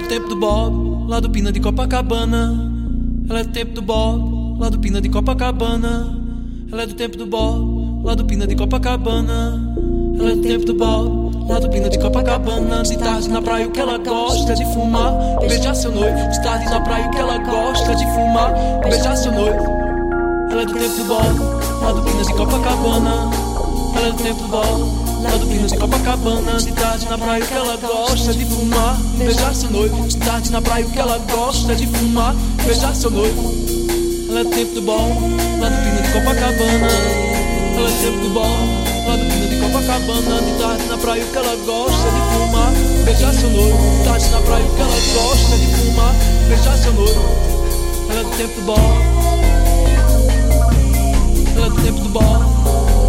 do tempo do Bob, lá do Pina de Copacabana. Ela é do tempo do Bob, lá do Pina de Copacabana. Ela é do tempo do Bob, lá do Pina de Copacabana. Ela é do tempo do Bob, lá do Pina de Copacabana. De tarde na praia o que ela gosta é de fumar, beijar seu noivo. De tarde na praia o que ela gosta é de fumar, beijar seu noivo. Ela é do tempo do Bob, lá do Pina de Copacabana. Ela é do tempo do Bob, lá do Pina de Copacabana. De tarde na praia o que ela gosta é de fumar, beijar seu noivo. De tarde na praia o que ela gosta é de fumar, beijar seu noivo. Ela é do tempo do Bob, lá do Pina de Copacabana. Ela é do tempo do Bob, lá do Pina de Copacabana. De tarde na praia o que ela gosta é de fumar, beijar seu noivo. De tarde na praia o que ela gosta é de fumar, beijar seu noivo. Ela é do tempo do Bob, ela é do tempo do Bob.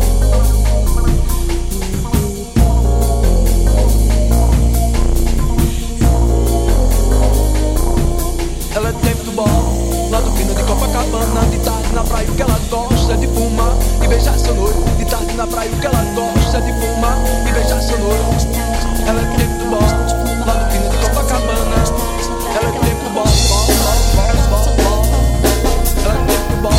Ela é do tempo do Bob, lá do Pina de Copacabana. De tarde na praia o que ela gosta é de fumar e beijar seu noivo. De tarde na praia o que ela gosta é de fumar e beijar seu noivo. Ela é do tempo do Bob, lá do Pina de Copacabana. Ela é do tempo do Bob, ela é do tempo do Bob,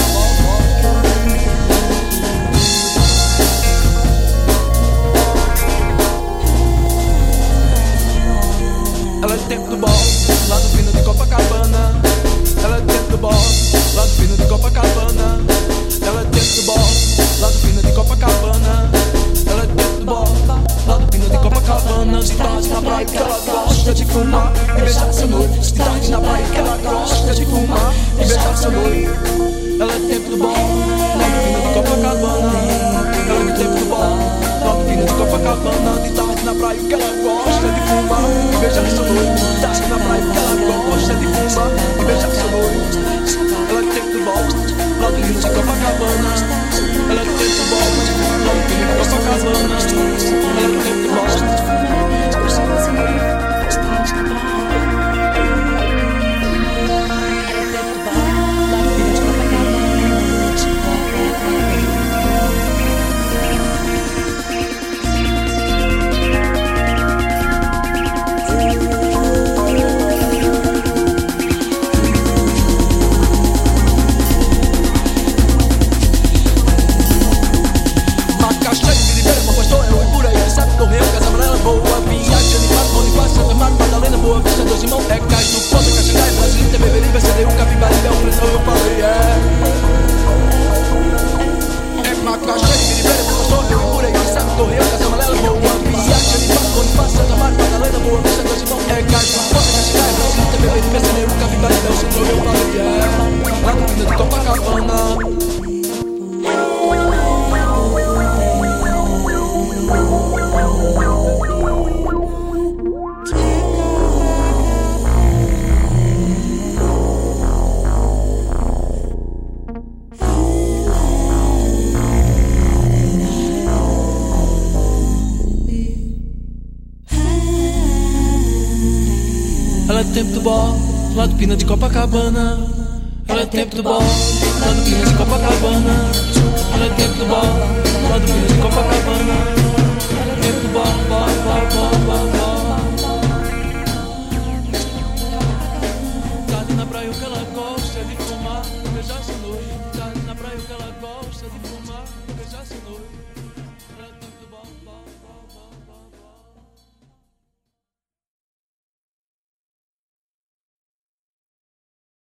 ela é do tempo do Bob, lá do Pina de Copacabana. Ela é do tempo do Bob, lá do Pina de Copacabana. Ela é do tempo do Bob, lá do Pina de Copacabana. Ela é do tempo do Bob, lá do Pina de Copacabana. De tarde na praia que ela gosta de fumar e beijar seu noivo. De tarde na praia que ela gosta de fumar e beijar seu noivo. Ela é do tempo do Bob, lá do Pina de Copacabana. Ela é do tempo do Bob, lá do Pina de Copacabana. De tarde na praia que ela gosta de fumar e beijar seu noivo. De tarde na praia que ela gosta de fumar e beijar seu noivo. Ela é do tempo do Bob, lá do Pina de Copacabana. Ela é do tempo do Bob, lá do Pina de Copacabana. Ela é do tempo do Bob. Ela é do tempo do Bob, lá do Pina de Copacabana. Ela é do tempo do Bob, lá do Pina de Copacabana. Ela é do tempo do Bob, lá do Pina de Copacabana. Ela é do tempo do Bob, tarde na praia o que ela gosta é de fumar, beijar seu noivo. Tarde na praia o que ela gosta é de fumar, beijar seu noivo.